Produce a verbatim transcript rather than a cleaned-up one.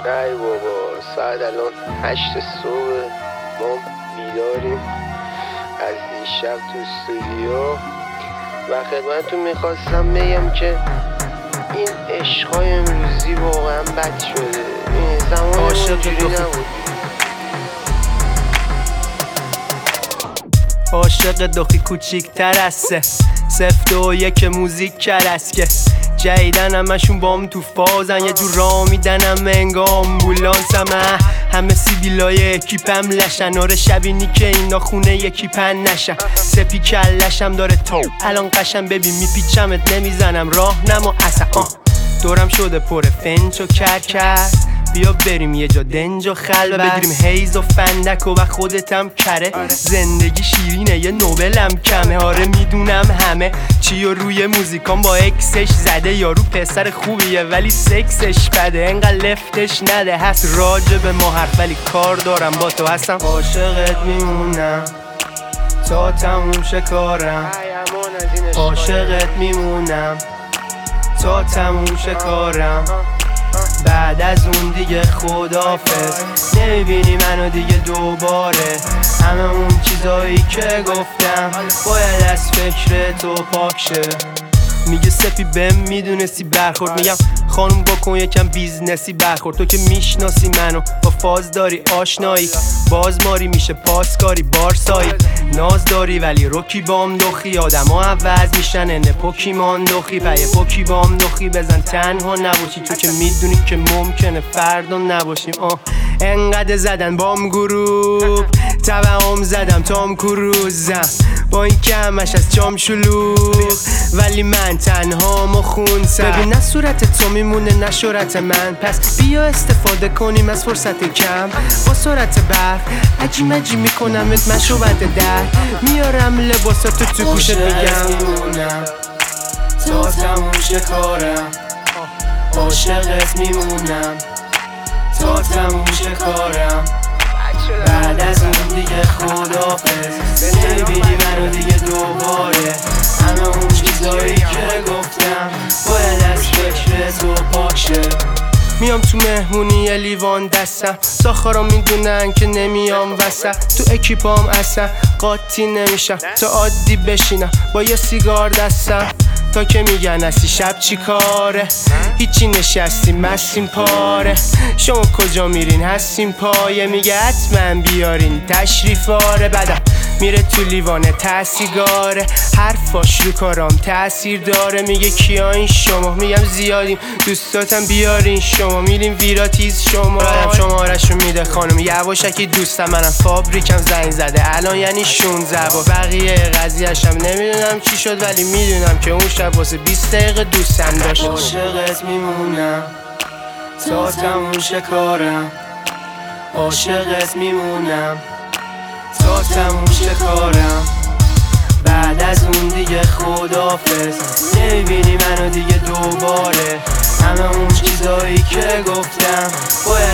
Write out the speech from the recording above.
ای بابا ساعت الان هشت صبح، ما بیداریم از دیشب تو استودیو و خدمتتون میخواستم بگم که این عشقای امروزی واقعا بد شده. این زمان اونجوری نبود. عاشق دخی کوچیک تر از سه سفت و یک موزیک کرست که جیدن همشون بام تو فازن، یه جور را میدنم انگا آمبولانسم. همه سیبیلای اکیپم لشن، آره شبینی که اینا خونه یکی پن نشن. سپی کلشم داره تا الان قشم، ببین میپیچمت نمیزنم راه نما اصلا. دورم شده پر فنج و کرکر، بیا بریم یه جا دنج و خلوه، بگیریم هیز و فندک و خودتم کره. زندگی شیرینه یه نوبلم کمه، آره میدونم همه چی و روی موزیکان با اکسش زده. یارو پسر خوبیه ولی سکسش بده، انقدر لفتش نده. هست راجع به ما حرف ولی کار دارم با تو، هستم عاشقت میمونم تا تموم شه کارم. عاشقت میمونم تا تموم شه کارم. بعد از اون دیگه خدافظ، نمیبینی منو دیگه دوباره. همه اون چیزایی که گفتم باید از فکر تو پاک شه. میگه سپی بهم میدونستی برخورد، میگم خانوم بکن یکم بیزنسی برخورد. تو که میشناسی منو با فاز داری آشنایی، بازماری میشه پاسکاری بارسایی. ناز داری ولی روکی بام دخی، آدم ها عوض میشن انه پوکیمان دخی. پایه پوکی بام دخی بزن تنها نباشی، تو که میدونی که ممکنه فردا نباشیم. آه انقدر زدن بام گروپ توهم زدم تام کروزم، با این که همش از چام شلوغ ولی من تنها ما خونسم. ببین نه صورت تو میمونه نه شورت من، پس بیا استفاده کنیم از فرصت کم. با سرعت برق عجی مجی میکنمت مشروبت در، میارم لباساتو تو گوشت میگم میمونم تا تموم شه کارم. عاشقت میمونم تا تموم شه کارم. بعد از اون دیگه خدافظ، نمیبینی منو دیگه دوباره. همه اون چیزایی که گفتم باید از فکر تو پاک شه. میام تو مهمونی یه لیوان دستم، ساخارا میدونن که نمیام وسط. تو اکیپام اصلا قاطی نمیشم تا عادی بشینم با یه سیگار دستم. تا که میگن هستی شب چی کاره، هیچی نشستی مستیم پاره. شما کجا میرین هستیم پایه، میگه حتما بیارین تشریفاره. بعدم میره تو لیوانه تسیگاره، حرفاش رو کارام تاثیر داره. میگه کیا این شما، میگم زیادیم دوستاتم بیارین شما. میریم ویراتیز شما رم شمارشو میده خانم یواشکی دوستم. منم فابریکم زنگ زده الان یعنی شونزده با بقیه قضیهشم نمیدونم چی شد، ولی میدونم که اون شب واسه بیست دقیقه دوستم داشت. عاشقت میمونم تا تموم شه کارم. عاشقت میمونم تا تموم شه کارم. بعد از اون دیگه خدافظ، نمیبینی منو دیگه دوباره. همه اون چیزایی که گفتم باید